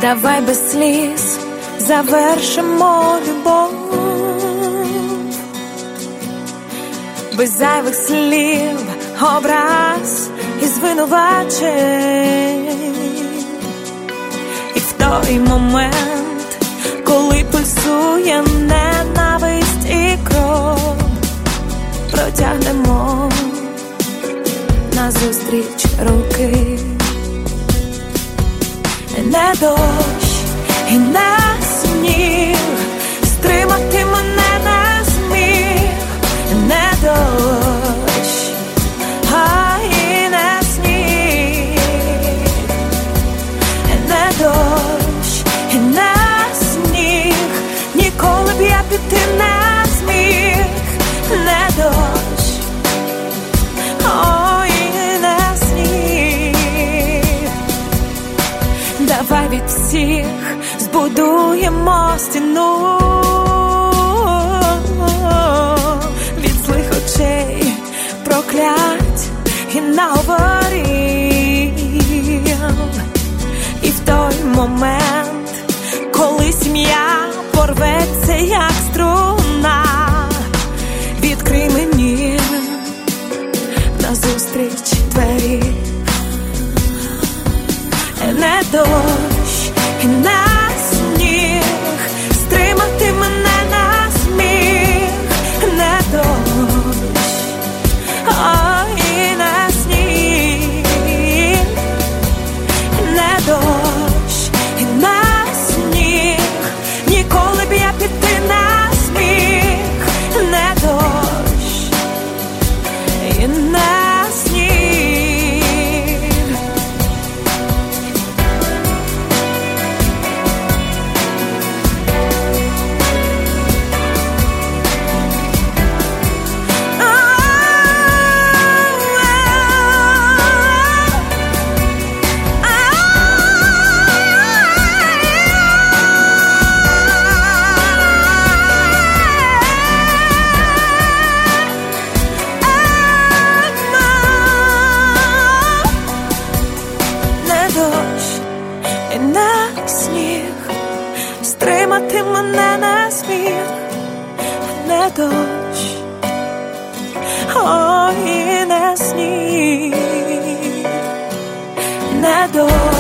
Давай без сліз завершимо любов, без зайвих слів, образ і звинувачень. І в той момент, коли пульсує ненависть і кров, протягнемо назустріч руки. Не дощ і не сніг стримати мене не зміг. Не дощ, а і не сніг. Не дощ і не сніг, ніколи б я піти не зміг. Не дощ, ой, не сніг. Давай від всіх збудуємо стіну, від злих очей, проклять і наговорів. І в той момент, коли сім'я порветься як струна, відкрий мені назустріч двері. Не дощ і не сніг стримати мене не зміг. Не дощ, а і не сніг. Не дощ і не сніг, ніколи б я піти не зміг. Не дощ і не сніг. І не сніг стримати мене не зміг. Не дощ, ой, і не сніг. Не дощ.